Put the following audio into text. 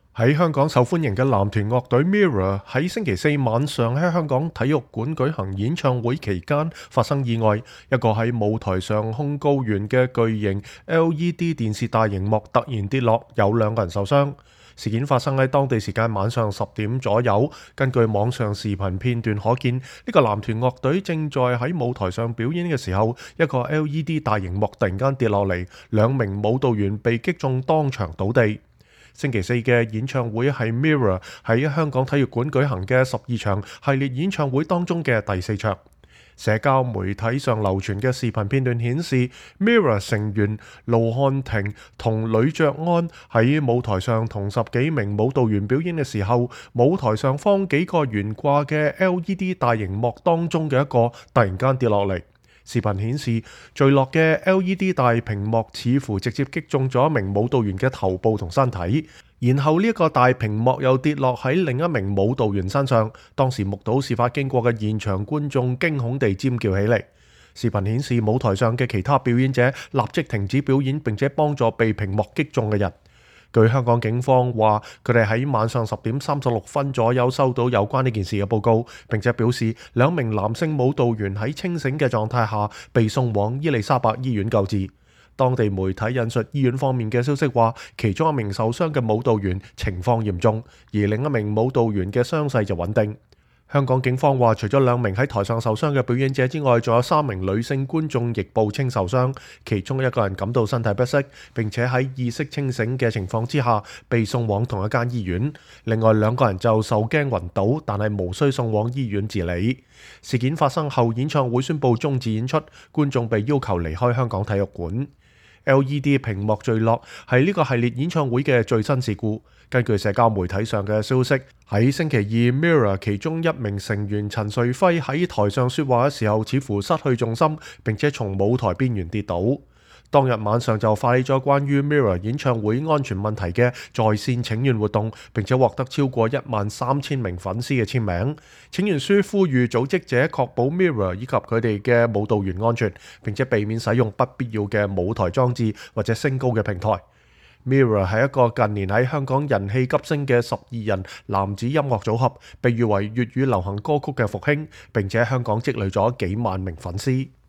喺香港受歡迎嘅男團樂隊 Mirror 喺星期四晚上喺香港體育館舉行演唱會期間發生意外，一個喺舞台上控高懸嘅巨型 LED 電視大螢幕突然跌落，有2個人受傷。事件發生喺當地時間晚上10點左右。根據網上視頻片段可見，呢個男團樂隊正在喺舞台上表演嘅時候，一個 LED 大螢幕突然間跌落嚟，2名舞蹈員被擊中當場倒地。星期四嘅演唱會係 Mirror 喺香港體育館舉行嘅12場系列演唱會當中嘅第4場。社交媒體上流傳嘅視頻片段顯示， Mirror 成員盧瀚霆同呂爵安喺舞台上同10幾名舞蹈員表演嘅時候，舞台上方幾個懸掛嘅 LED 大螢幕當中嘅一個突然間跌落嚟。視頻顯示，墜落嘅 LED 大屏幕似乎直接擊中咗一名舞蹈員嘅頭部同身體，然後呢一個大屏幕又跌落喺另一名舞蹈員身上。當時目睹事發經過嘅現場觀眾驚恐地尖叫起嚟。視頻顯示舞台上嘅其他表演者立即停止表演，並且幫助被屏幕擊中嘅人。據香港警方話，佢哋喺晚上10點36分左右收到有關呢件事嘅報告，並且表示2名男性舞蹈員喺清醒嘅狀態下被送往伊利沙伯醫院救治。當地媒體引述醫院方面嘅消息話，其中一名受傷嘅舞蹈員情況嚴重，而另一名舞蹈員嘅傷勢就穩定。香港警方話，除咗2名喺台上受傷嘅表演者之外，仲有3名女性觀眾亦報稱受傷，其中1個人感到身體不適，並且喺意識清醒嘅情況之下被送往同一間醫院。另外2個人就受驚暈倒，但係無需送往醫院治理。事件發生後，演唱會宣布終止演出，觀眾被要求離開香港體育館。LED 屏幕墜落係呢個系列演唱會嘅最新事故。根據社交媒體上嘅消息，喺星期二 Mirror 其中1名成員陳瑞輝喺台上說話嘅時候，似乎失去重心，並且從舞台邊緣跌倒。當日晚上就發起咗關於 Mirror 演唱會安全問題嘅在線請願活動，並且獲得超過13000名粉絲嘅簽名。請願書呼籲組織者確保 Mirror 以及佢哋嘅舞蹈員安全，並且避免使用不必要嘅舞台裝置或者升高嘅平台。Mirror 係一個近年喺香港人氣急升嘅12人男子音樂組合，被譽為粵語流行歌曲嘅復興，並且喺香港積累咗幾萬名粉絲。